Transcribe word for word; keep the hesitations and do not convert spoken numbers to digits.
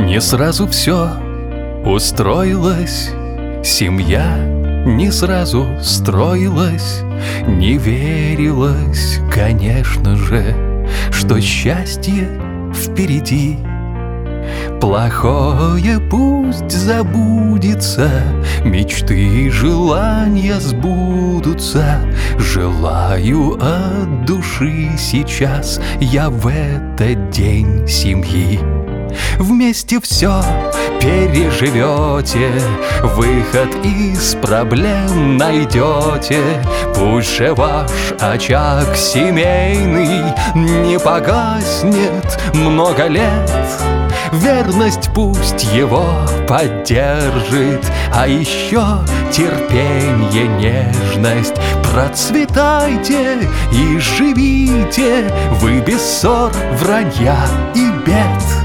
Не сразу все устроилось, семья не сразу строилась, не верилось, конечно же, что счастье впереди. Плохое пусть забудется, мечты и желания сбудутся. Желаю от души сейчас я в этот день семьи. Вместе все переживете, выход из проблем найдете. Пусть же ваш очаг семейный не погаснет много лет. Верность пусть его поддержит, а еще терпенье, нежность. Процветайте и живите вы без ссор, вранья и бед.